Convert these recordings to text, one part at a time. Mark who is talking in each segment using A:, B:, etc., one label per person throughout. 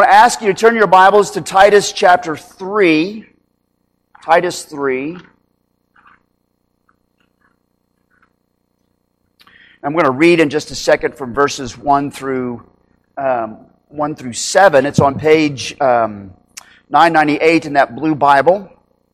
A: I ask you to turn your Bibles to Titus chapter 3. Titus 3. I'm going to read in just a second from verses 1 through 7. It's on page 998 in that blue Bible.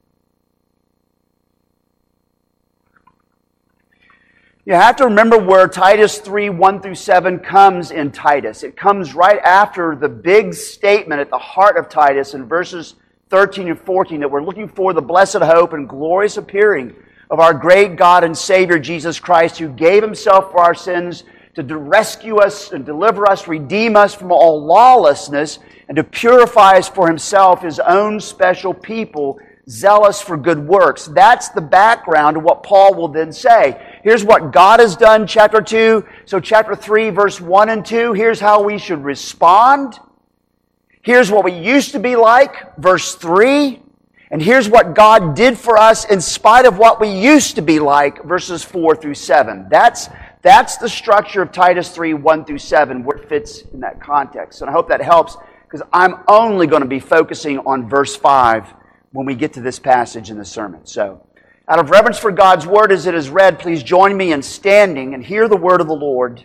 A: You have to remember where Titus 3, 1 through 7 comes in Titus. It comes right after the big statement at the heart of Titus in verses 13 and 14 that we're looking for the blessed hope and glorious appearing of our great God and Savior Jesus Christ, who gave Himself for our sins to rescue us and deliver us, redeem us from all lawlessness, and to purify us for Himself, His own special people, zealous for good works. That's the background of what Paul will then say. Here's what God has done, chapter 2. So chapter 3, verse 1 and 2, here's how we should respond. Here's what we used to be like, verse 3. And here's what God did for us in spite of what we used to be like, verses 4 through 7. That's the structure of Titus 3, 1 through 7, where it fits in that context. And I hope that helps, because I'm only going to be focusing on verse 5 when we get to this passage in the sermon. So, out of reverence for God's Word as it is read, please join me in standing and hear the Word of the Lord.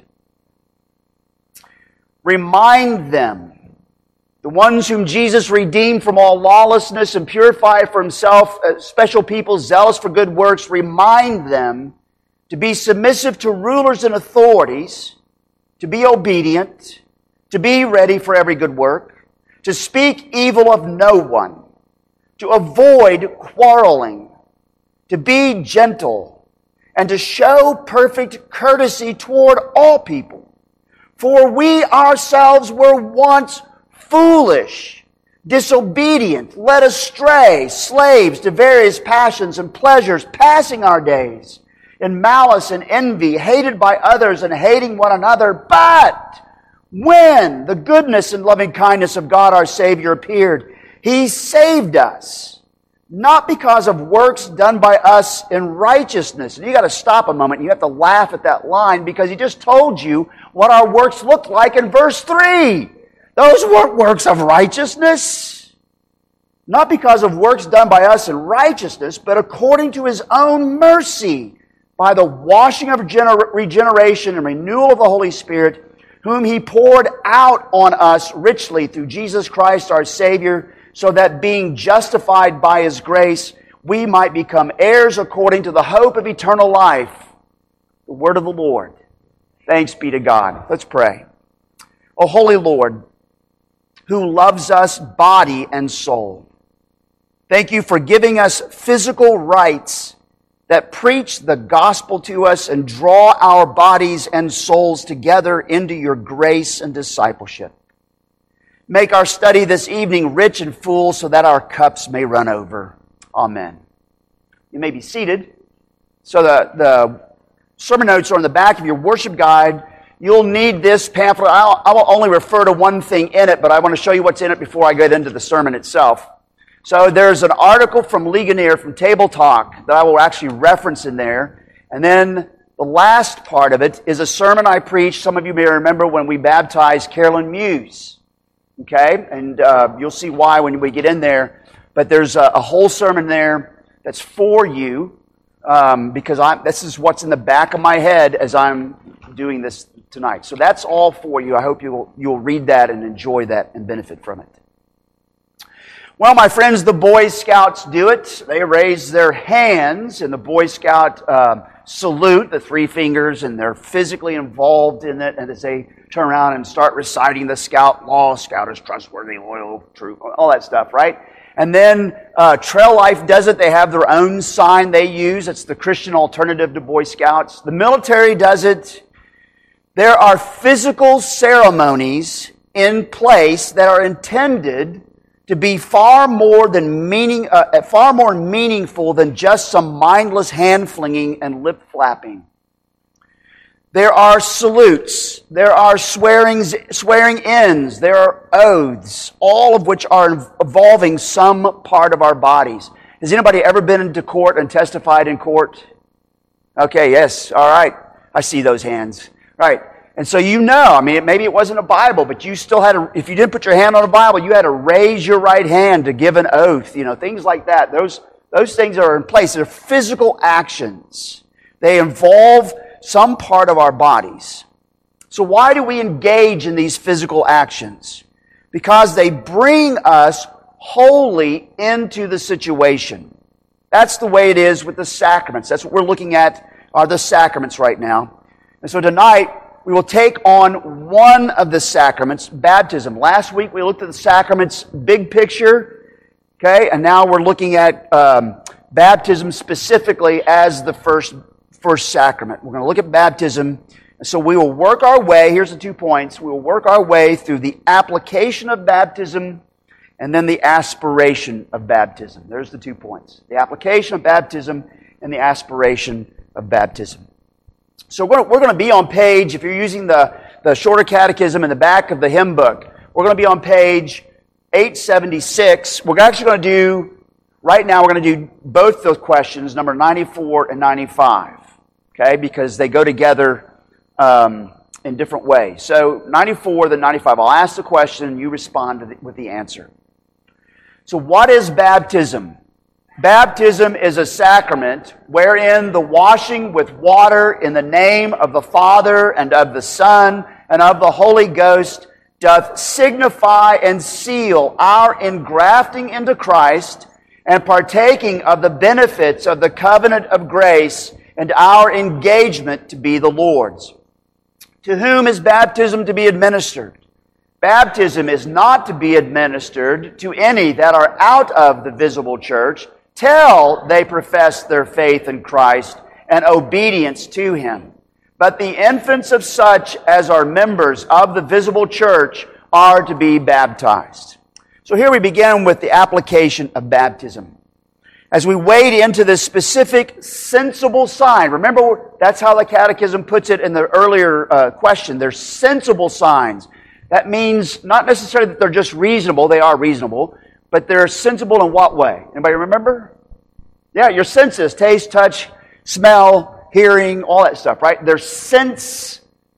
A: Remind them, the ones whom Jesus redeemed from all lawlessness and purified for Himself, special people zealous for good works, remind them to be submissive to rulers and authorities, to be obedient, to be ready for every good work, to speak evil of no one, to avoid quarreling, to be gentle, and to show perfect courtesy toward all people. For we ourselves were once foolish, disobedient, led astray, slaves to various passions and pleasures, passing our days in malice and envy, hated by others and hating one another. But when the goodness and loving kindness of God our Savior appeared, He saved us, not because of works done by us in righteousness. And you got to stop a moment. You have to laugh at that line, because He just told you what our works looked like in verse 3. Those weren't works of righteousness. Not because of works done by us in righteousness, but according to His own mercy, by the washing of regeneration and renewal of the Holy Spirit, whom He poured out on us richly through Jesus Christ our Savior, so that being justified by His grace, we might become heirs according to the hope of eternal life. The word of the Lord. Thanks be to God. Let's pray. O Holy Lord, who loves us body and soul, thank You for giving us physical rights that preach the gospel to us and draw our bodies and souls together into Your grace and discipleship. Make our study this evening rich and full, so that our cups may run over. Amen. You may be seated. So the sermon notes are on the back of your worship guide. You'll need this pamphlet. I will only refer to one thing in it, but I want to show you what's in it before I get into the sermon itself. So there's an article from Ligonier, from Table Talk, that I will actually reference in there. And then the last part of it is a sermon I preached. Some of you may remember when we baptized Carolyn Muse. Okay? And you'll see why when we get in there. But there's a whole sermon there that's for you, because this is what's in the back of my head as I'm doing this tonight. So that's all for you. I hope you'll read that and enjoy that and benefit from it. Well, my friends, the Boy Scouts do it. They raise their hands in the Boy Scout salute, the three fingers, and they're physically involved in it. And as they turn around and start reciting the Scout law, Scout is trustworthy, loyal, true, all that stuff, right? And then Trail Life does it. They have their own sign they use. It's the Christian alternative to Boy Scouts. The military does it. There are physical ceremonies in place that are intended to be far more meaningful than just some mindless hand flinging and lip flapping. There are salutes, there are swearing ins, there are oaths, all of which are involving some part of our bodies. Has anybody ever been into court and testified in court? Okay, yes, all right. I see those hands. Right. And so maybe it wasn't a Bible, but you still had if you didn't put your hand on a Bible, you had to raise your right hand to give an oath, things like that. Those things are in place. They're physical actions. They involve some part of our bodies. So why do we engage in these physical actions? Because they bring us wholly into the situation. That's the way it is with the sacraments. That's what we're looking at, are the sacraments right now. And so tonight, we will take on one of the sacraments, baptism. Last week, we looked at the sacraments big picture, okay? And now we're looking at baptism specifically as the first sacrament. We're going to look at baptism. So we will work our way, here's the 2 points, we will work our way through the application of baptism and then the aspiration of baptism. There's the 2 points. The application of baptism and the aspiration of baptism. So we're going to be on page, if you're using the shorter catechism in the back of the hymn book, we're going to be on page 876. We're actually going to do, right now we're going to do both those questions, number 94 and 95, okay, because they go together in different ways. So 94, then 95. I'll ask the question, you respond with the answer. So what is baptism? Baptism is a sacrament wherein the washing with water in the name of the Father and of the Son and of the Holy Ghost doth signify and seal our engrafting into Christ and partaking of the benefits of the covenant of grace and our engagement to be the Lord's. To whom is baptism to be administered? Baptism is not to be administered to any that are out of the visible church till they profess their faith in Christ and obedience to Him. But the infants of such as are members of the visible church are to be baptized. So here we begin with the application of baptism. As we wade into this specific sensible sign, remember that's how the Catechism puts it in the earlier question. They're sensible signs. That means not necessarily that they're just reasonable, they are reasonable, but they're sensible in what way? Anybody remember? Yeah, your senses, taste, touch, smell, hearing, all that stuff, right? They're sense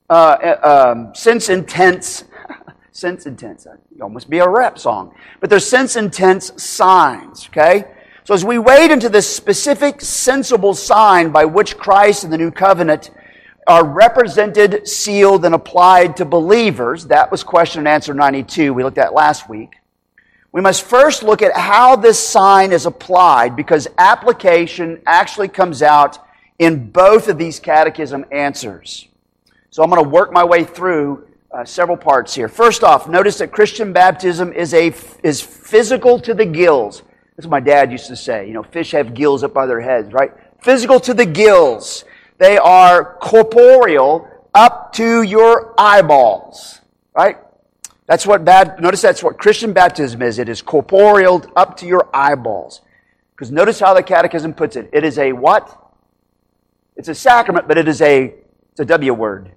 A: intense, sense intense. It almost be a rap song. But they're sense intense signs, okay? So as we wade into this specific sensible sign by which Christ and the new covenant are represented, sealed, and applied to believers, that was question and answer 92 we looked at last week. We must first look at how this sign is applied, because application actually comes out in both of these catechism answers. So I'm going to work my way through several parts here. First off, notice that Christian baptism is physical to the gills. That's what my dad used to say. Fish have gills up by their heads, right? Physical to the gills. They are corporeal up to your eyeballs, right? Notice that's what Christian baptism is. It is corporeal up to your eyeballs. Because notice how the Catechism puts it. It is a what? It's a sacrament, but it's a W word.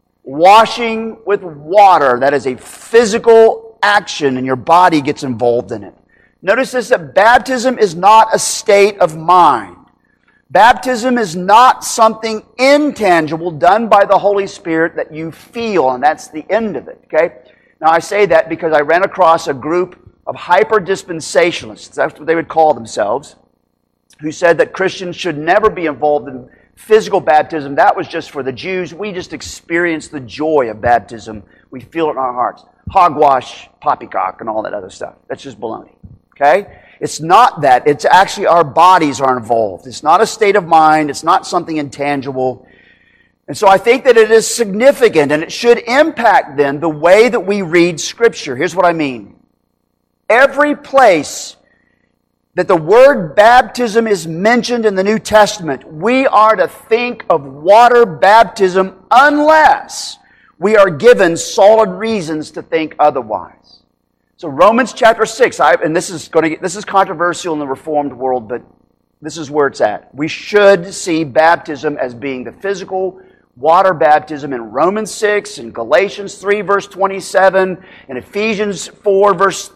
A: Washing with water. That is a physical action, and your body gets involved in it. Notice this, that baptism is not a state of mind. Baptism is not something intangible done by the Holy Spirit that you feel, and that's the end of it, okay? Now, I say that because I ran across a group of hyper-dispensationalists, that's what they would call themselves, who said that Christians should never be involved in physical baptism. That was just for the Jews. We just experience the joy of baptism. We feel it in our hearts. Hogwash, poppycock, and all that other stuff. That's just baloney. Okay? It's not that. It's actually our bodies are involved. It's not a state of mind. It's not something intangible. And so I think that it is significant, and it should impact then the way that we read Scripture. Here's what I mean. Every place that the word baptism is mentioned in the New Testament, we are to think of water baptism unless we are given solid reasons to think otherwise. So Romans chapter 6, and this is controversial in the Reformed world, but this is where it's at. We should see baptism as being the physical water baptism in Romans 6, in Galatians 3, verse 27, in Ephesians 4, verse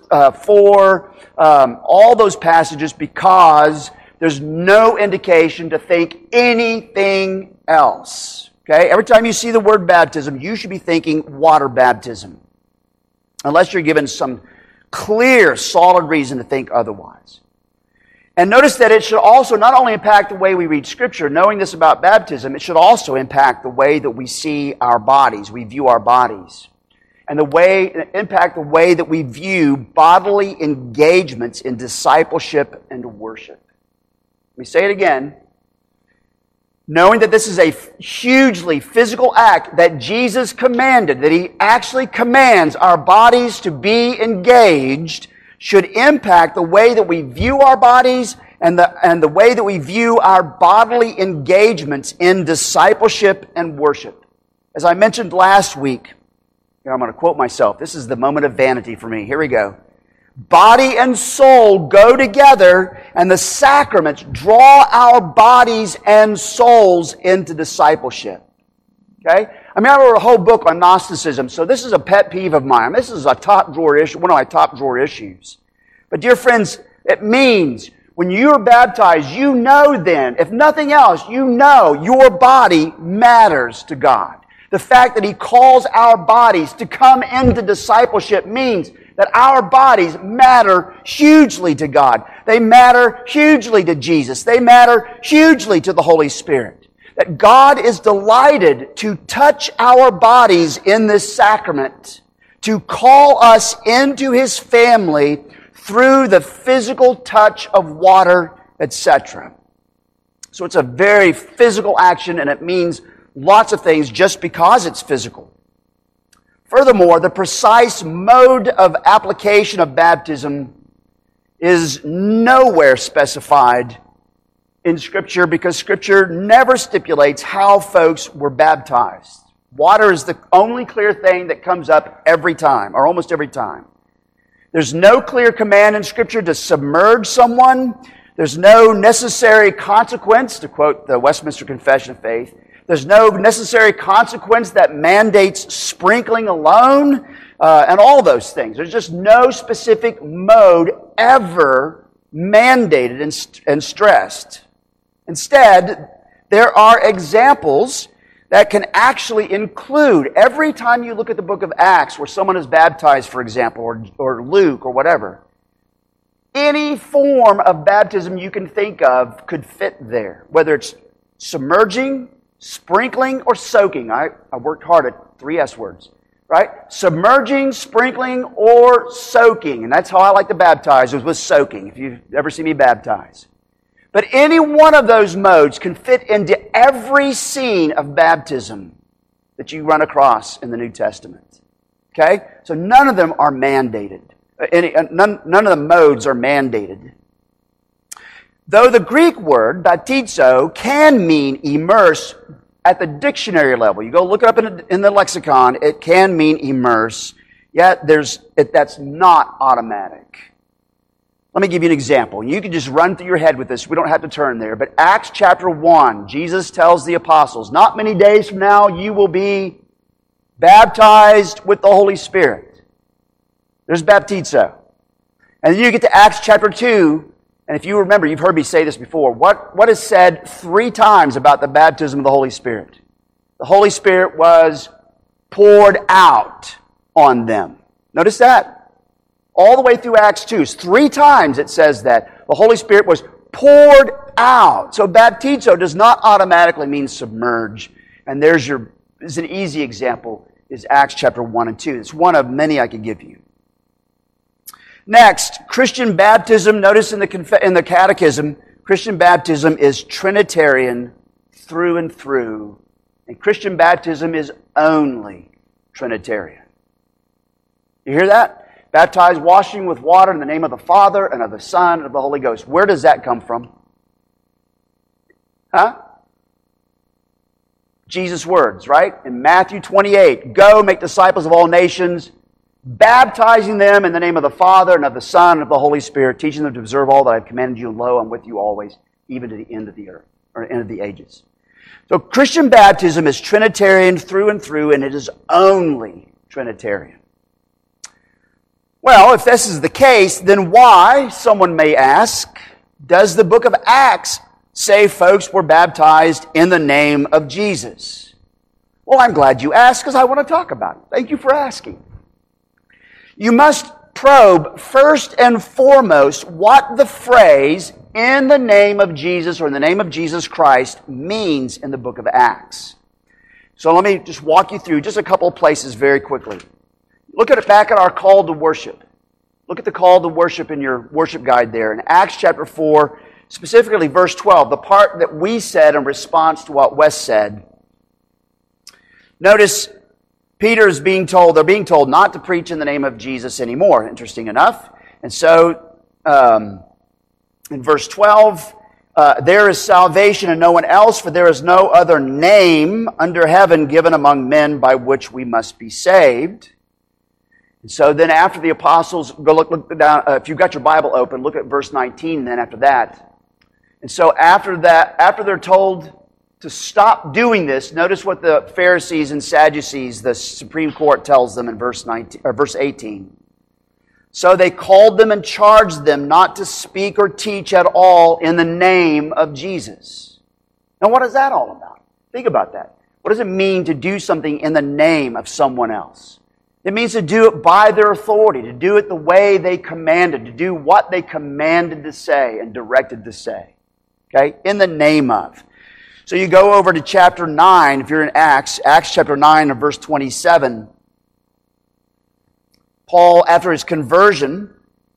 A: 4, all those passages, because there's no indication to think anything else. Okay? Every time you see the word baptism, you should be thinking water baptism. Unless you're given some clear, solid reason to think otherwise. And notice that it should also not only impact the way we read Scripture, knowing this about baptism, it should also impact the way that we see our bodies, we view our bodies. And impact the way that we view bodily engagements in discipleship and worship. Let me say it again. Knowing that this is a hugely physical act that Jesus commanded, that He actually commands our bodies to be engaged, should impact the way that we view our bodies and the way that we view our bodily engagements in discipleship and worship. As I mentioned last week, here I'm going to quote myself. This is the moment of vanity for me. Here we go. Body and soul go together, and the sacraments draw our bodies and souls into discipleship. Okay? I wrote a whole book on Gnosticism, so this is a pet peeve of mine. This is a top drawer issue, one of my top drawer issues. But dear friends, it means when you're baptized, you know then, if nothing else, you know your body matters to God. The fact that He calls our bodies to come into discipleship means that our bodies matter hugely to God. They matter hugely to Jesus. They matter hugely to the Holy Spirit. That God is delighted to touch our bodies in this sacrament, to call us into His family through the physical touch of water, etc. So it's a very physical action, and it means lots of things just because it's physical. Furthermore, the precise mode of application of baptism is nowhere specified in Scripture because Scripture never stipulates how folks were baptized. Water is the only clear thing that comes up every time, or almost every time. There's no clear command in Scripture to submerge someone. There's no necessary consequence, to quote the Westminster Confession of Faith. There's no necessary consequence that mandates sprinkling alone, and all those things. There's just no specific mode ever mandated and stressed. Instead, there are examples that can actually include, every time you look at the book of Acts where someone is baptized, for example, or Luke or whatever, any form of baptism you can think of could fit there. Whether it's submerging, sprinkling, or soaking. I worked hard at 3 S words, right? Submerging, sprinkling, or soaking. And that's how I like to baptize, was with soaking, if you've ever seen me baptize. But any one of those modes can fit into every scene of baptism that you run across in the New Testament. Okay? So none of them are mandated. None of the modes are mandated. Though the Greek word, baptizo, can mean immerse at the dictionary level. You go look it up in the lexicon, it can mean immerse, yet that's not automatic. Let me give you an example. You can just run through your head with this. We don't have to turn there. But Acts chapter 1, Jesus tells the apostles, not many days from now you will be baptized with the Holy Spirit. There's baptizo. And then you get to Acts chapter 2, and if you remember, you've heard me say this before, what is said 3 times about the baptism of the Holy Spirit? The Holy Spirit was poured out on them. Notice that. All the way through Acts 2, 3 times it says that the Holy Spirit was poured out. So baptizo does not automatically mean submerge. And there's an easy example, is Acts chapter 1 and 2. It's one of many I could give you. Next, Christian baptism, notice in the Catechism, Christian baptism is Trinitarian through and through. And Christian baptism is only Trinitarian. You hear that? Baptized, washing with water in the name of the Father and of the Son and of the Holy Ghost. Where does that come from? Huh? Jesus' words, right? In Matthew 28, go make disciples of all nations, baptizing them in the name of the Father and of the Son and of the Holy Spirit, teaching them to observe all that I have commanded you, and lo, I'm with you always, even to the end of the earth, or end of the ages. So Christian baptism is Trinitarian through and through, and it is only Trinitarian. Well, if this is the case, then why, someone may ask, does the book of Acts say folks were baptized in the name of Jesus? Well, I'm glad you asked because I want to talk about it. Thank you for asking. You must probe first and foremost what the phrase "in the name of Jesus" or "in the name of Jesus Christ" means in the book of Acts. So let me just walk you through just a couple of places very quickly. Look at it back at our call to worship. Look at the call to worship in your worship guide there. In Acts chapter 4, specifically verse 12, the part that we said in response to what Wes said. Notice Peter is being told, they're being told not to preach in the name of Jesus anymore, interesting enough. And so, in verse 12, there is salvation in no one else, for there is no other name under heaven given among men by which we must be saved. And so then after the apostles, go look down, if you've got your Bible open, look at verse 19 then after that. And so after that, after they're told to stop doing this, notice what the Pharisees and Sadducees, the Supreme Court, tells them in verse 18. So they called them and charged them not to speak or teach at all in the name of Jesus. Now what is that all about? Think about that. What does it mean to do something in the name of someone else? It means to do it by their authority, to do it the way they commanded, to do what they commanded to say and directed to say. Okay? In the name of. So you go over to chapter 9, if you're in Acts chapter 9 and verse 27. Paul, after his conversion,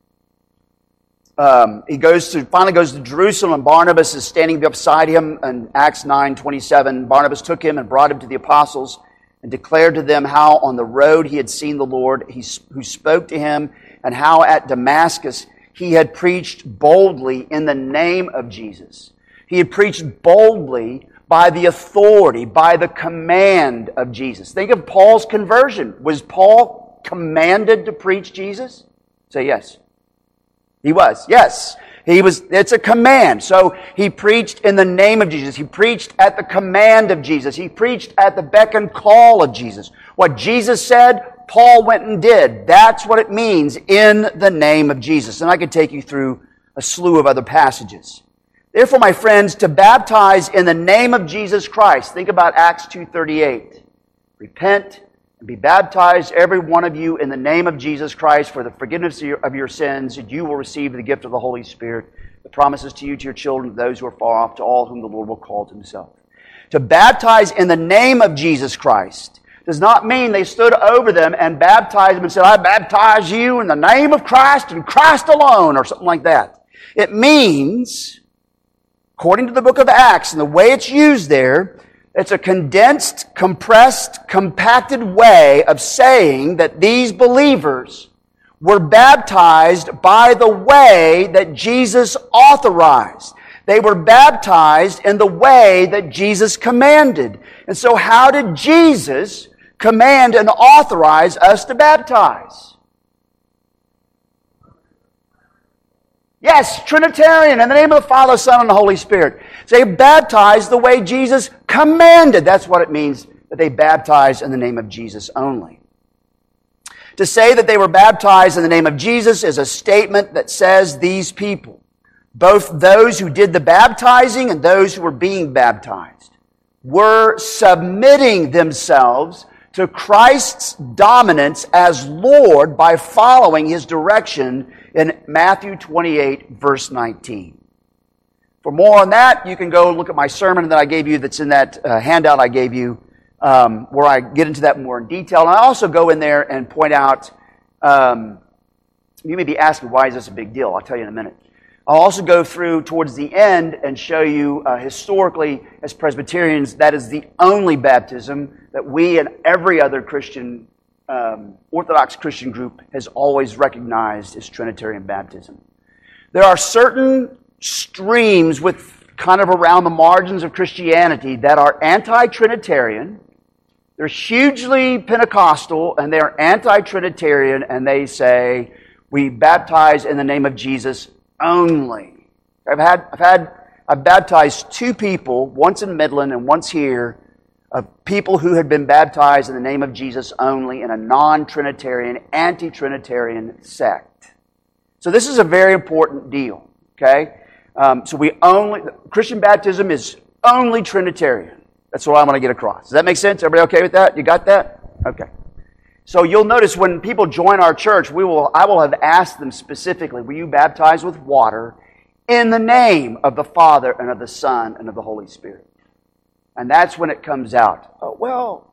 A: he finally goes to Jerusalem, and Barnabas is standing beside him in Acts 9:27. Barnabas took him and brought him to the apostles and declared to them how on the road he had seen the Lord, who spoke to him, and how at Damascus he had preached boldly in the name of Jesus. He had preached boldly by the authority, by the command of Jesus. Think of Paul's conversion. Was Paul commanded to preach Jesus? Say yes. He was. Yes. He was. It's a command. So he preached in the name of Jesus. He preached at the command of Jesus. He preached at the beck and call of Jesus. What Jesus said, Paul went and did. That's what it means, in the name of Jesus. And I could take you through a slew of other passages. Therefore, my friends, to baptize in the name of Jesus Christ. Think about Acts 2:38. Repent and be baptized, every one of you, in the name of Jesus Christ for the forgiveness of your sins, and you will receive the gift of the Holy Spirit. The promises to you, to your children, to those who are far off, to all whom the Lord will call to himself. To baptize in the name of Jesus Christ does not mean they stood over them and baptized them and said, I baptize you in the name of Christ and Christ alone, or something like that. It means, according to the book of Acts and the way it's used there, it's a condensed, compressed, compacted way of saying that these believers were baptized by the way that Jesus authorized. They were baptized in the way that Jesus commanded. And so how did Jesus command and authorize us to baptize? Yes, Trinitarian, in the name of the Father, Son, and the Holy Spirit. So they baptized the way Jesus commanded. That's what it means that they baptized in the name of Jesus only. To say that they were baptized in the name of Jesus is a statement that says these people, both those who did the baptizing and those who were being baptized, were submitting themselves to Christ's dominance as Lord by following His direction in Matthew 28, verse 19. For more on that, you can go look at my sermon that I gave you that's in that handout I gave you, where I get into that more in detail. And I also go in there and point out, you may be asking, why is this a big deal? I'll tell you in a minute. I'll also go through towards the end and show you historically, as Presbyterians, that is the only baptism that we and every other Christian, Orthodox Christian group has always recognized as Trinitarian baptism. There are certain streams with kind of around the margins of Christianity that are anti-Trinitarian. They're hugely Pentecostal and they're anti-Trinitarian, and they say, we baptize in the name of Jesus only. I've baptized two people, once in Midland and once here, of people who had been baptized in the name of Jesus only in a non-Trinitarian, anti-Trinitarian sect. So this is a very important deal, okay? So Christian baptism is only Trinitarian. That's what I want to get across. Does that make sense? Everybody okay with that? You got that? Okay. So you'll notice when people join our church, I will have asked them specifically, will you baptize with water in the name of the Father and of the Son and of the Holy Spirit? And that's when it comes out. Oh, well,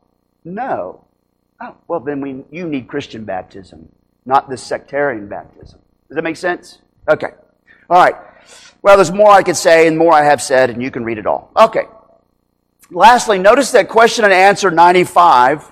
A: no. Oh, well, then you need Christian baptism, not this sectarian baptism. Does that make sense? Okay. All right. Well, there's more I could say and more I have said, and you can read it all. Okay. Lastly, notice that question and answer 95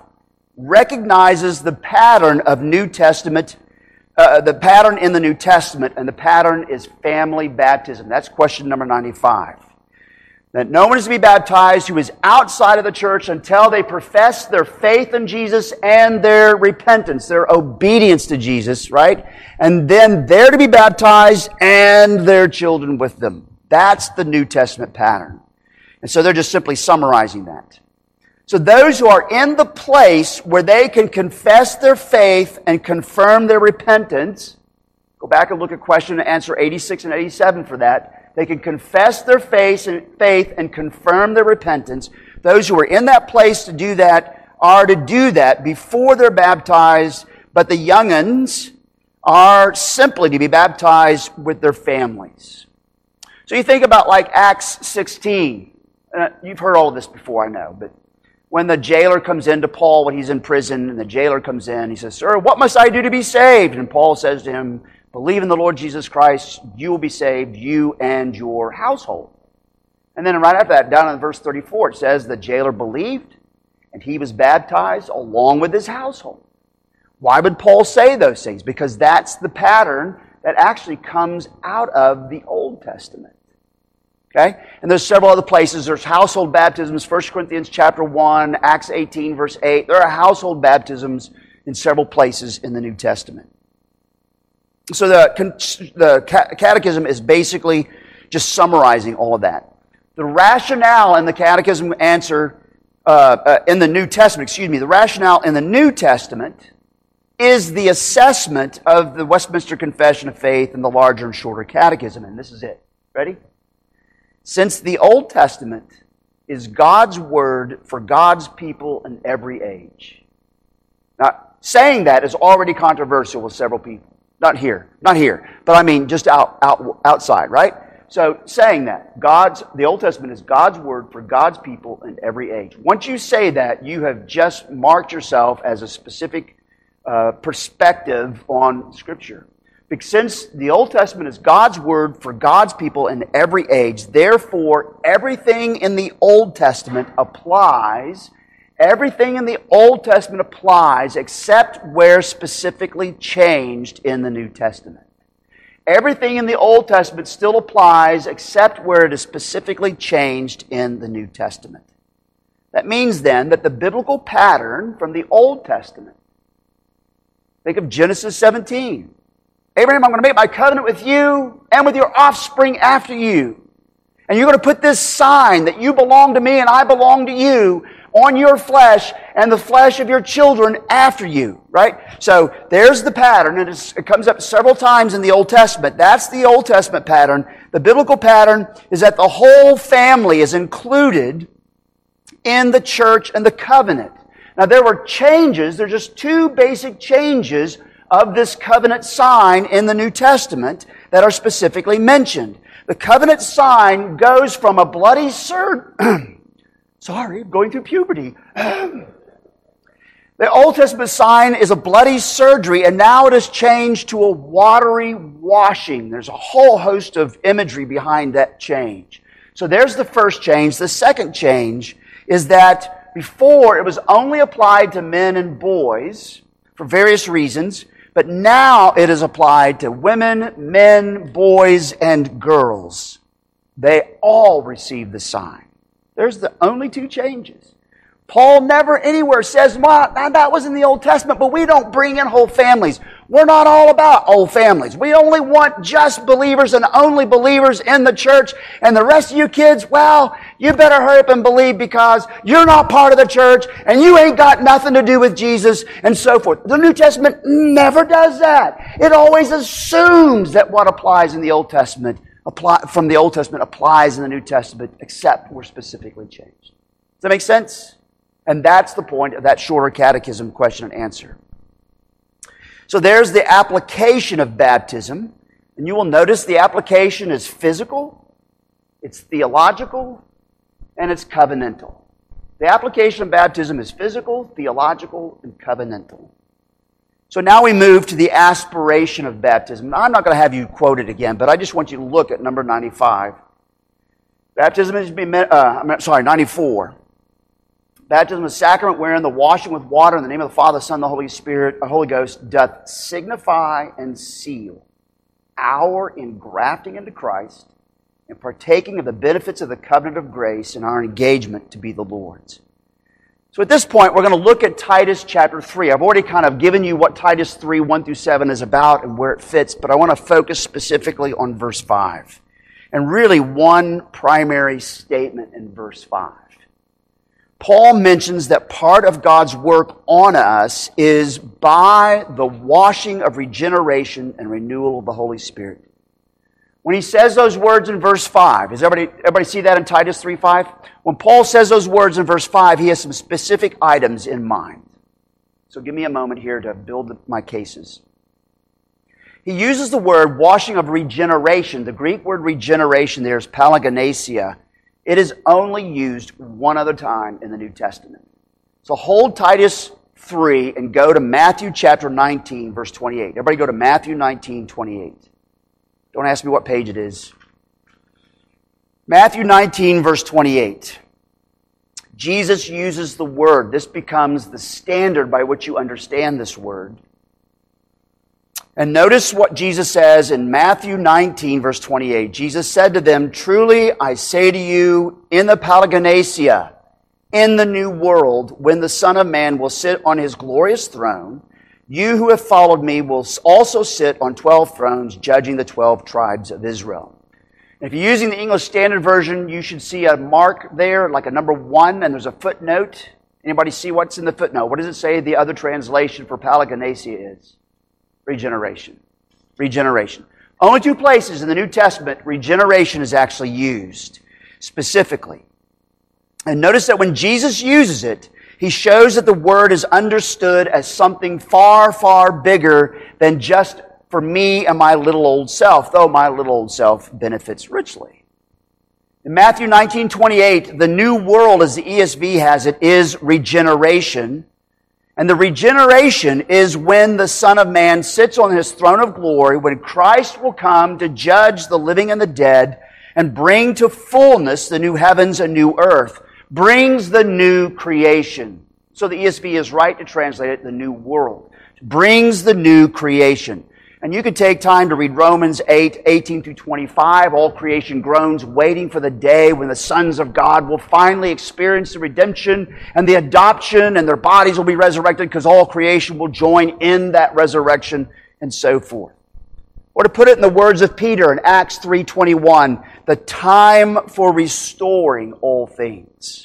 A: recognizes the pattern of New Testament, the pattern in the New Testament, and the pattern is family baptism. That's question number 95. That no one is to be baptized who is outside of the church until they profess their faith in Jesus and their repentance, their obedience to Jesus, right? And then they're to be baptized and their children with them. That's the New Testament pattern. And so they're just simply summarizing that. So those who are in the place where they can confess their faith and confirm their repentance, go back and look at question and answer 86 and 87 for that. They can confess their faith and confirm their repentance. Those who are in that place to do that are to do that before they're baptized, but the young'uns are simply to be baptized with their families. So you think about like Acts 16. You've heard all of this before, I know, but when the jailer comes into Paul when he's in prison, and the jailer comes in, he says, "Sir, what must I do to be saved?" And Paul says to him, "Believe in the Lord Jesus Christ, you will be saved, you and your household." And then right after that, down in verse 34, it says, the jailer believed, and he was baptized along with his household. Why would Paul say those things? Because that's the pattern that actually comes out of the Old Testament. Okay? And there's several other places. There's household baptisms, 1 Corinthians chapter 1, Acts 18, verse 8. There are household baptisms in several places in the New Testament. So the catechism is basically just summarizing all of that. The rationale in the catechism answer in the New Testament, the rationale in the New Testament is the assessment of the Westminster Confession of Faith and the larger and shorter catechism. And this is it. Ready? Since the Old Testament is God's Word for God's people in every age. Now, saying that is already controversial with several people. Not here, but I mean just outside, right? So saying that, the Old Testament is God's Word for God's people in every age. Once you say that, you have just marked yourself as a specific perspective on Scripture. Because since the Old Testament is God's Word for God's people in every age, therefore everything in the Old Testament applies. Everything in the Old Testament applies except where specifically changed in the New Testament. Everything in the Old Testament still applies except where it is specifically changed in the New Testament. That means then that the biblical pattern from the Old Testament, think of Genesis 17. Abraham, I'm going to make my covenant with you and with your offspring after you. And you're going to put this sign that you belong to me and I belong to you on your flesh and the flesh of your children after you, right? So there's the pattern, and it comes up several times in the Old Testament. That's the Old Testament pattern. The biblical pattern is that the whole family is included in the church and the covenant. Now there were changes, there's just two basic changes of this covenant sign in the New Testament that are specifically mentioned. The covenant sign goes from a bloody Sorry, I'm going through puberty. The Old Testament sign is a bloody surgery, and now it has changed to a watery washing. There's a whole host of imagery behind that change. So there's the first change. The second change is that before it was only applied to men and boys for various reasons, but now it is applied to women, men, boys, and girls. They all receive the sign. There's the only two changes. Paul never anywhere says, well, that was in the Old Testament, but we don't bring in whole families. We're not all about whole families. We only want just believers and only believers in the church. And the rest of you kids, well, you better hurry up and believe because you're not part of the church and you ain't got nothing to do with Jesus and so forth. The New Testament never does that. It always assumes that what applies in the Old Testament from the Old Testament applies in the New Testament, except we're specifically changed. Does that make sense? And that's the point of that shorter catechism question and answer. So there's the application of baptism. And you will notice the application is physical, it's theological, and it's covenantal. The application of baptism is physical, theological, and covenantal. So now we move to the aspiration of baptism. Now, I'm not going to have you quote it again, but I just want you to look at number 95. Baptism is 94. Baptism is a sacrament wherein the washing with water in the name of the Father, Son, and the Holy Spirit, or Holy Ghost, doth signify and seal our engrafting into Christ and partaking of the benefits of the covenant of grace and our engagement to be the Lord's. So at this point, we're going to look at Titus chapter 3. I've already kind of given you what Titus 3, 1 through 7 is about and where it fits, but I want to focus specifically on verse 5. And really one primary statement in verse 5. Paul mentions that part of God's work on us is by the washing of regeneration and renewal of the Holy Spirit. When he says those words in verse 5, does everybody see that in Titus 3:5? When Paul says those words in verse 5, he has some specific items in mind. So give me a moment here to build my cases. He uses the word washing of regeneration. The Greek word regeneration there is palagonesia. It is only used one other time in the New Testament. So hold Titus 3 and go to Matthew chapter 19, verse 28. Everybody go to Matthew 19, 28. Don't ask me what page it is. Matthew 19, verse 28. Jesus uses the word. This becomes the standard by which you understand this word. And notice what Jesus says in Matthew 19, verse 28. Jesus said to them, "Truly I say to you, in the Palagonesia, in the new world, when the Son of Man will sit on his glorious throne, you who have followed me will also sit on 12 thrones, judging the 12 tribes of Israel." If you're using the English Standard Version, you should see a mark there, like a number 1, and there's a footnote. Anybody see what's in the footnote? What does it say the other translation for Palagonesia is? Regeneration. Regeneration. Only 2 places in the New Testament regeneration is actually used, specifically. And notice that when Jesus uses it, he shows that the word is understood as something far, far bigger than just for me and my little old self, though my little old self benefits richly. In Matthew 19:28, the new world, as the ESV has it, is regeneration. And the regeneration is when the Son of Man sits on his throne of glory, when Christ will come to judge the living and the dead and bring to fullness the new heavens and new earth, brings the new creation. So the ESV is right to translate it the new world. Brings the new creation. And you can take time to read Romans 8, 18 through 25. All creation groans, waiting for the day when the sons of God will finally experience the redemption and the adoption, and their bodies will be resurrected because all creation will join in that resurrection, and so forth. Or to put it in the words of Peter in Acts 3:21, the time for restoring all things.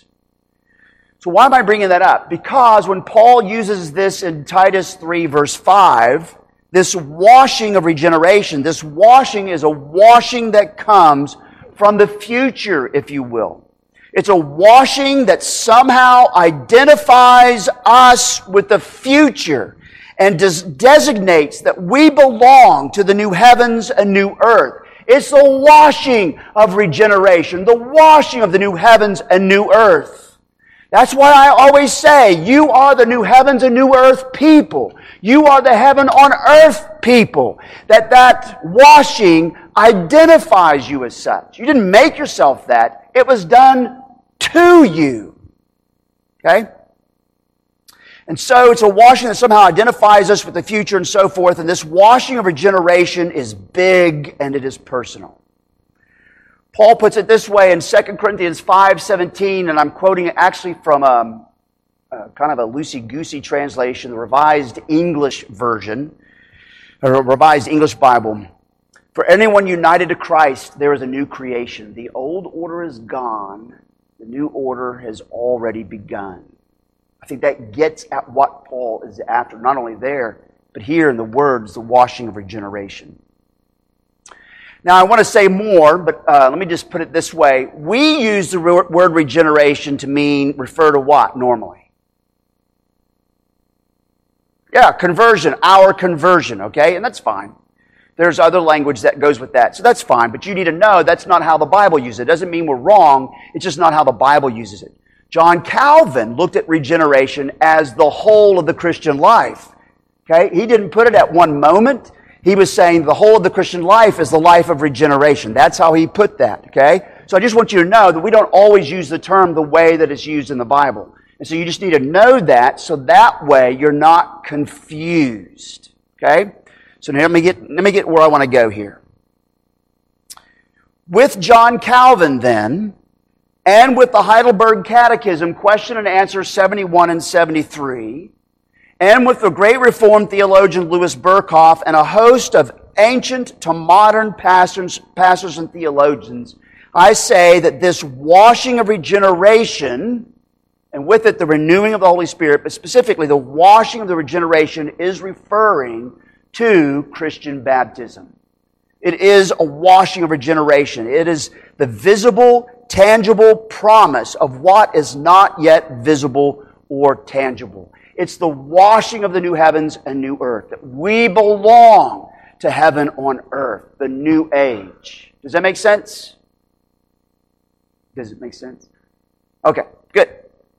A: So why am I bringing that up? Because when Paul uses this in Titus 3, verse 5, this washing of regeneration, this washing is a washing that comes from the future, if you will. It's a washing that somehow identifies us with the future and designates that we belong to the new heavens and new earth. It's the washing of regeneration, the washing of the new heavens and new earth. That's why I always say, you are the new heavens and new earth people. You are the heaven on earth people. That washing identifies you as such. You didn't make yourself that. It was done to you. Okay? And so it's a washing that somehow identifies us with the future and so forth. And this washing of regeneration is big and it is personal. Paul puts it this way in 2 Corinthians 5:17, and I'm quoting it actually from kind of a loosey-goosey translation, the Revised English Version, or a Revised English Bible. For anyone united to Christ, there is a new creation. The old order is gone. The new order has already begun. I think that gets at what Paul is after, not only there, but here in the words, the washing of regeneration. Now, I want to say more, but let me just put it this way. We use the word regeneration to refer to what normally? Yeah, conversion, our conversion, okay? And that's fine. There's other language that goes with that, so that's fine. But you need to know that's not how the Bible uses it. It doesn't mean we're wrong. It's just not how the Bible uses it. John Calvin looked at regeneration as the whole of the Christian life. Okay? He didn't put it at one moment. He was saying the whole of the Christian life is the life of regeneration. That's how he put that. Okay? So I just want you to know that we don't always use the term the way that it's used in the Bible. And so you just need to know that so that way you're not confused. Okay? So now let me get where I want to go here. With John Calvin then, and with the Heidelberg Catechism, question and answer 71 and 73, and with the great Reformed theologian Louis Berkhoff and a host of ancient to modern pastors and theologians, I say that this washing of regeneration, and with it the renewing of the Holy Spirit, but specifically the washing of the regeneration is referring to Christian baptism. It is a washing of regeneration. It is the visible, tangible promise of what is not yet visible or tangible. It's the washing of the new heavens and new earth. That we belong to heaven on earth, the new age. Does that make sense? Does it make sense? Okay, good.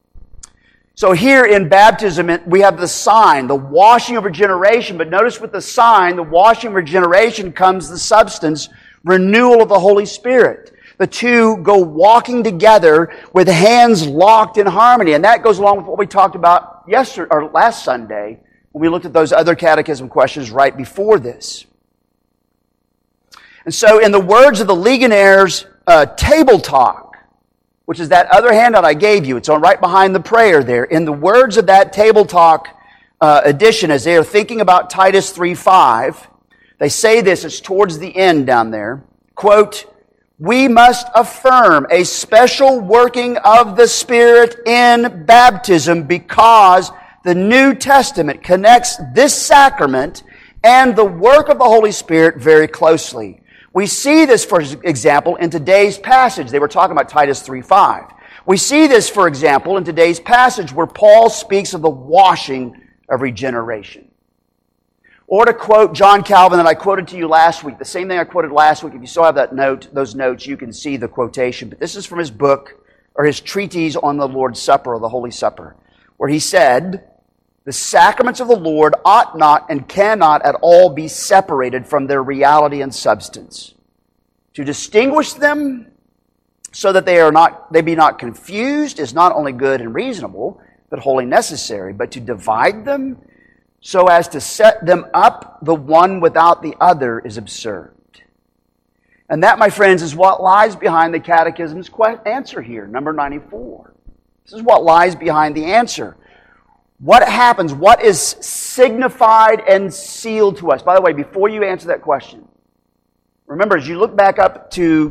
A: So here in baptism, we have the sign, the washing of regeneration. But notice with the sign, the washing of regeneration comes the substance, renewal of the Holy Spirit. The two go walking together with hands locked in harmony. And that goes along with what we talked about last Sunday when we looked at those other catechism questions right before this. And so in the words of the Ligonaire's Table Talk, which is that other handout I gave you, it's on right behind the prayer there. In the words of that Table Talk edition, as they are thinking about Titus 3:5, they say this, it's towards the end down there, quote, "We must affirm a special working of the Spirit in baptism because the New Testament connects this sacrament and the work of the Holy Spirit very closely. We see this, for example, in today's passage. They were talking about Titus 3:5. We see this, for example, in today's passage where Paul speaks of the washing of regeneration. Or to quote John Calvin that I quoted to you last week, the same thing I quoted last week. If you still have those notes, you can see the quotation. But this is from his book, or his treatise on the Lord's Supper, or the Holy Supper, where he said, "The sacraments of the Lord ought not and cannot at all be separated from their reality and substance. To distinguish them so that they be not confused is not only good and reasonable, but wholly necessary. But to divide them so as to set them up the one without the other is absurd." And that, my friends, is what lies behind the Catechism's answer here, number 94. This is what lies behind the answer. What happens? What is signified and sealed to us? By the way, before you answer that question, remember, as you look back up to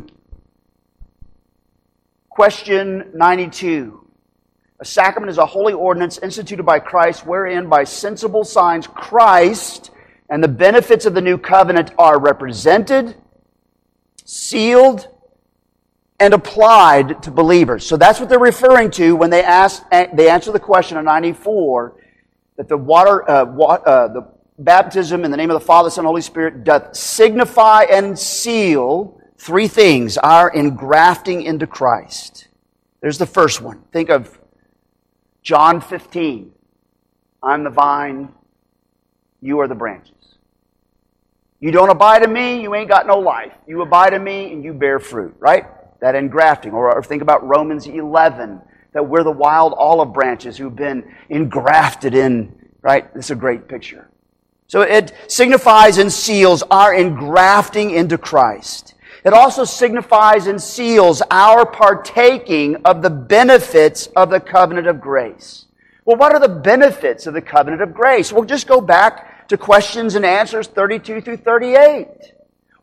A: question 92, a sacrament is a holy ordinance instituted by Christ, wherein by sensible signs Christ and the benefits of the new covenant are represented, sealed, and applied to believers. So that's what they're referring to when they answer the question on 94, that the baptism in the name of the Father, Son, and Holy Spirit doth signify and seal three things: our engrafting into Christ. There's the first one. Think of John 15. I'm the vine, you are the branches. You don't abide in me, you ain't got no life. You abide in me and you bear fruit, right? That engrafting. Or think about Romans 11, that we're the wild olive branches who've been engrafted in, right? This is a great picture. So it signifies and seals our engrafting into Christ. It also signifies and seals our partaking of the benefits of the covenant of grace. Well, what are the benefits of the covenant of grace? Well, just go back to questions and answers 32 through 38.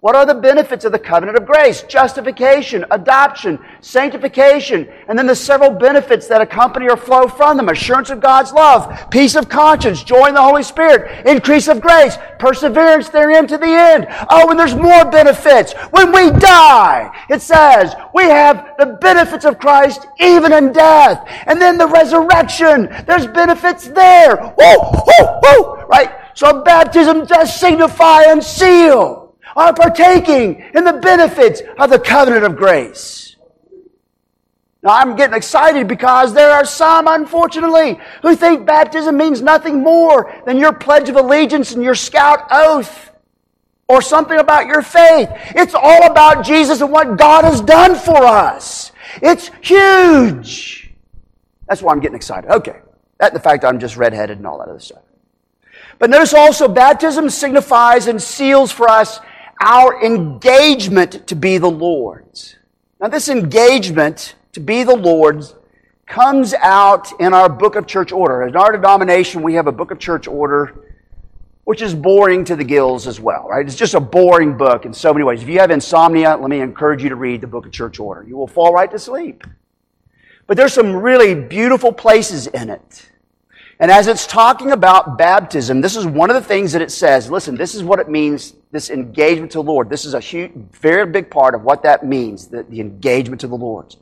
A: What are the benefits of the covenant of grace? Justification, adoption, sanctification, and then the several benefits that accompany or flow from them. Assurance of God's love, peace of conscience, joy in the Holy Spirit, increase of grace, perseverance therein to the end. Oh, and there's more benefits. When we die, it says, we have the benefits of Christ even in death. And then the resurrection, there's benefits there. Woo, woo, woo, right? So baptism does signify and seal are partaking in the benefits of the covenant of grace. Now I'm getting excited because there are some, unfortunately, who think baptism means nothing more than your pledge of allegiance and your scout oath or something about your faith. It's all about Jesus and what God has done for us. It's huge. That's why I'm getting excited. Okay. That and the fact that I'm just redheaded and all that other stuff. But notice also baptism signifies and seals for us our engagement to be the Lord's. Now this engagement to be the Lord's comes out in our book of church order. In our denomination, we have a book of church order, which is boring to the gills as well, right? It's just a boring book in so many ways. If you have insomnia, let me encourage you to read the book of church order. You will fall right to sleep. But there's some really beautiful places in it. And as it's talking about baptism, this is one of the things that it says. Listen, this is what it means, this engagement to the Lord. This is a huge, very big part of what that means, the engagement to the Lord.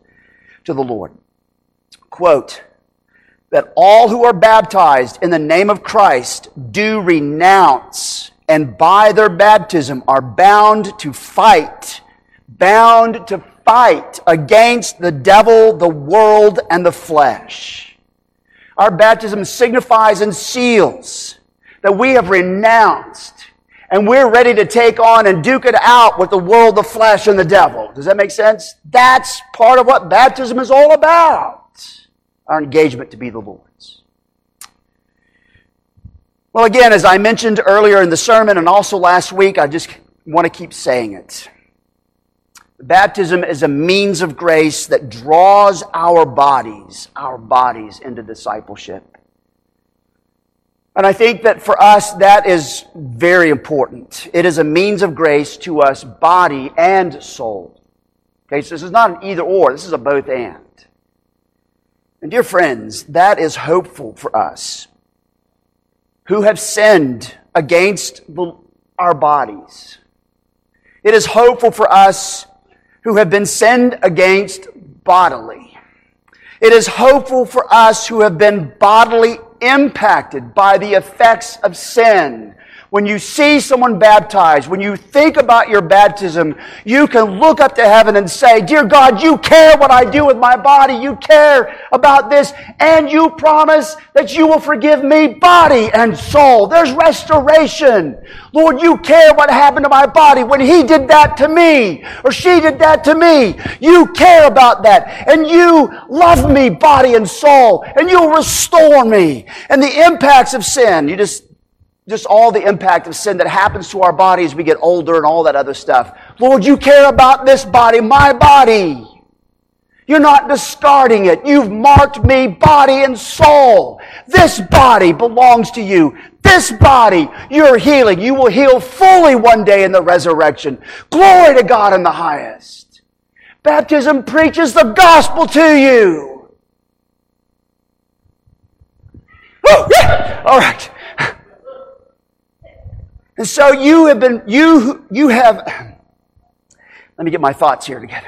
A: Quote, that all who are baptized in the name of Christ do renounce and by their baptism are bound to fight against the devil, the world, and the flesh. Our baptism signifies and seals that we have renounced and we're ready to take on and duke it out with the world, the flesh, and the devil. Does that make sense? That's part of what baptism is all about. Our engagement to be the Lord's. Well, again, as I mentioned earlier in the sermon and also last week, I just want to keep saying it. Baptism is a means of grace that draws our bodies into discipleship. And I think that for us, that is very important. It is a means of grace to us, body and soul. Okay, so this is not an either or, this is a both and. And dear friends, that is hopeful for us who have sinned against our bodies. It is hopeful for us who have been sinned against bodily. It is hopeful for us who have been bodily impacted by the effects of sin. When you see someone baptized, when you think about your baptism, you can look up to heaven and say, Dear God, you care what I do with my body. You care about this. And you promise that you will forgive me body and soul. There's restoration. Lord, you care what happened to my body when he did that to me or she did that to me. You care about that. And you love me body and soul. And you'll restore me. And the impacts of sin, just all the impact of sin that happens to our body as we get older and all that other stuff. Lord, you care about this body, my body. You're not discarding it. You've marked me body and soul. This body belongs to you. This body, you're healing. You will heal fully one day in the resurrection. Glory to God in the highest. Baptism preaches the gospel to you. Woo, yeah. All right. And so let me get my thoughts here together.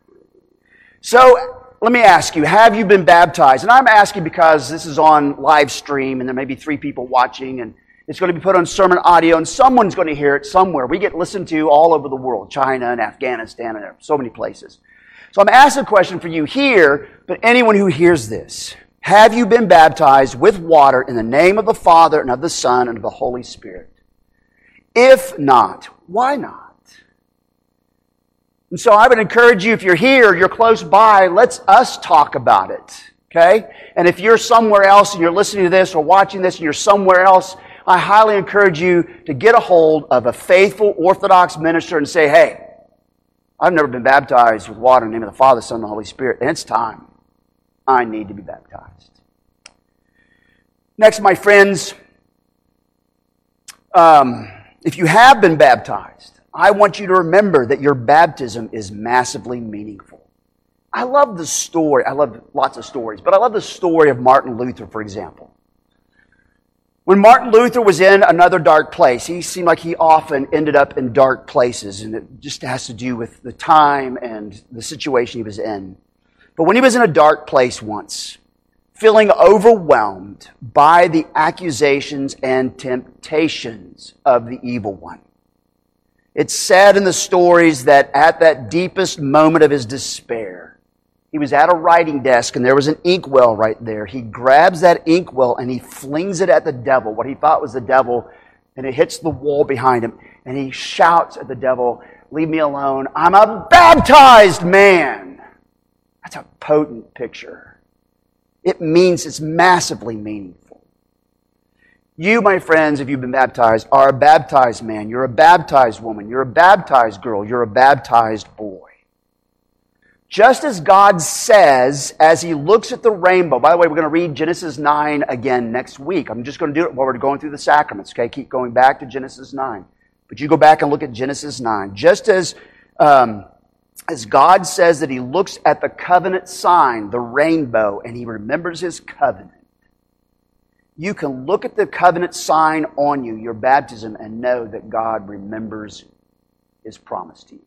A: So, let me ask you, have you been baptized? And I'm asking because this is on live stream and there may be 3 people watching and it's going to be put on sermon audio and someone's going to hear it somewhere. We get listened to all over the world, China and Afghanistan and so many places. So I'm asking a question for you here, but anyone who hears this. Have you been baptized with water in the name of the Father and of the Son and of the Holy Spirit? If not, why not? And so I would encourage you, if you're here, you're close by, let's us talk about it. Okay? And if you're somewhere else and you're listening to this or watching this and you're somewhere else, I highly encourage you to get a hold of a faithful Orthodox minister and say, hey, I've never been baptized with water in the name of the Father, Son, and the Holy Spirit, and it's time. I need to be baptized. Next, my friends, if you have been baptized, I want you to remember that your baptism is massively meaningful. I love the story. I love lots of stories, but I love the story of Martin Luther, for example. When Martin Luther was in another dark place, he seemed like he often ended up in dark places, and it just has to do with the time and the situation he was in. But when he was in a dark place once, feeling overwhelmed by the accusations and temptations of the evil one, it's said in the stories that at that deepest moment of his despair, he was at a writing desk and there was an inkwell right there. He grabs that inkwell and he flings it at the devil, what he thought was the devil, and it hits the wall behind him. And he shouts at the devil, "Leave me alone. I'm a baptized man." That's a potent picture. It means it's massively meaningful. You, my friends, if you've been baptized, are a baptized man. You're a baptized woman. You're a baptized girl. You're a baptized boy. Just as God says as He looks at the rainbow. By the way, we're going to read Genesis 9 again next week. I'm just going to do it while we're going through the sacraments. Okay, keep going back to Genesis 9. But you go back and look at Genesis 9. Just as God says that He looks at the covenant sign, the rainbow, and He remembers His covenant, you can look at the covenant sign on you, your baptism, and know that God remembers His promise to you.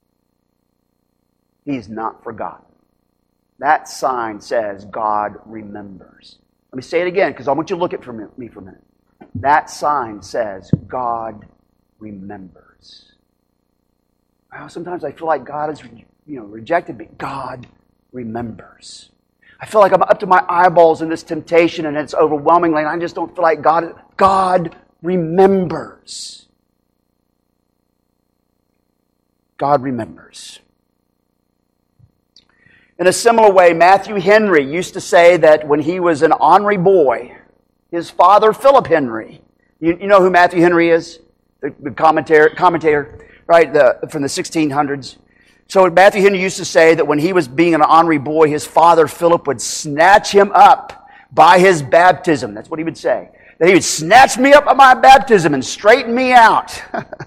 A: He's not forgotten. That sign says God remembers. Let me say it again because I want you to look at me for a minute. That sign says God remembers. Well, sometimes I feel like God has rejected me. God remembers. I feel like I'm up to my eyeballs in this temptation and it's overwhelming and I just don't feel like God remembers. God remembers. In a similar way, Matthew Henry used to say that when he was an ornery boy, his father, Philip Henry, you know who Matthew Henry is? The commentator, right, from the 1600s. So Matthew Henry used to say that when he was being an ornery boy, his father, Philip, would snatch him up by his baptism. That's what he would say. That he would snatch me up by my baptism and straighten me out.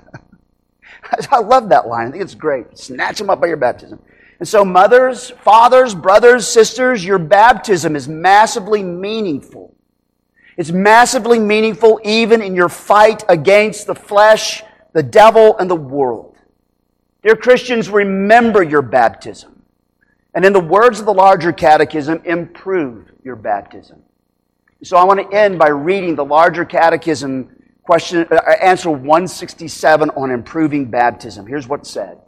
A: I love that line. I think it's great. Snatch him up by your baptism. And so mothers, fathers, brothers, sisters, your baptism is massively meaningful. It's massively meaningful even in your fight against the flesh, the devil, and the world. Dear Christians, remember your baptism. And in the words of the larger catechism, improve your baptism. So I want to end by reading the larger catechism answer 167 on improving baptism. Here's what's said.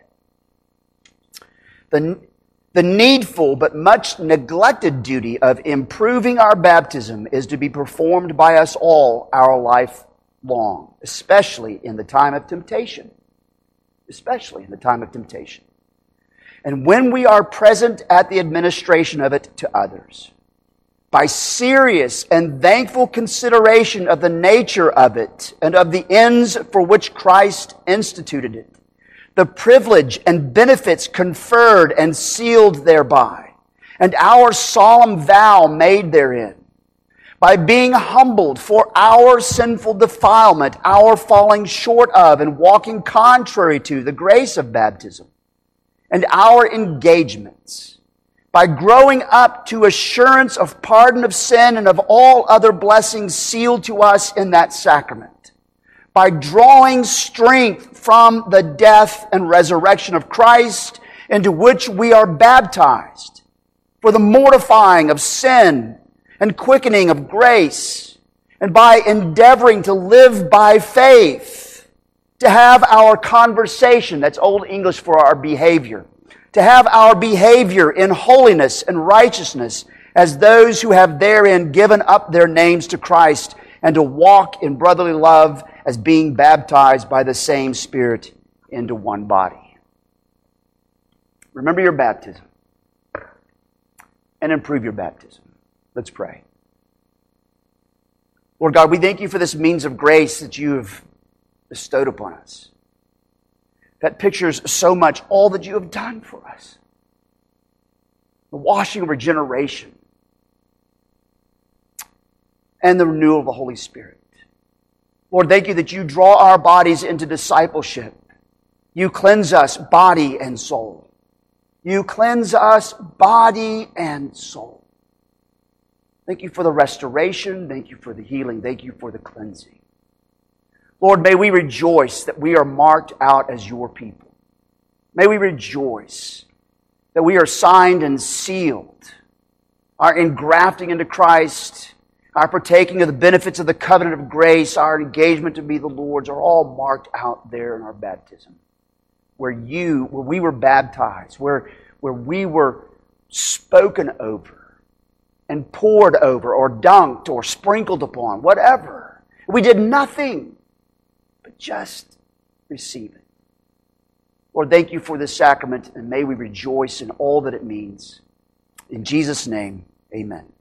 A: The needful but much neglected duty of improving our baptism is to be performed by us all our life long, especially in the time of temptation. Especially in the time of temptation. And when we are present at the administration of it to others, by serious and thankful consideration of the nature of it and of the ends for which Christ instituted it, the privilege and benefits conferred and sealed thereby, and our solemn vow made therein, by being humbled for our sinful defilement, our falling short of and walking contrary to the grace of baptism, and our engagements, by growing up to assurance of pardon of sin and of all other blessings sealed to us in that sacrament, by drawing strength from the death and resurrection of Christ, into which we are baptized, for the mortifying of sin and quickening of grace, and by endeavoring to live by faith, to have our conversation, that's Old English for our behavior, to have our behavior in holiness and righteousness as those who have therein given up their names to Christ, and to walk in brotherly love as being baptized by the same Spirit into one body. Remember your baptism and improve your baptism. Let's pray. Lord God, we thank you for this means of grace that you have bestowed upon us. That pictures so much all that you have done for us. The washing of regeneration and the renewal of the Holy Spirit. Lord, thank you that you draw our bodies into discipleship You cleanse us body and soul. You cleanse us body and soul. Thank you for the restoration. Thank you for the healing. Thank you for the cleansing. Lord, may we rejoice that we are marked out as your people. May we rejoice that we are signed and sealed. Our engrafting into Christ, our partaking of the benefits of the covenant of grace, our engagement to be the Lord's are all marked out there in our baptism. Where we were baptized, where we were spoken over and poured over or dunked or sprinkled upon, whatever. We did nothing but just receive it. Lord, thank you for this sacrament, and may we rejoice in all that it means. In Jesus' name, amen.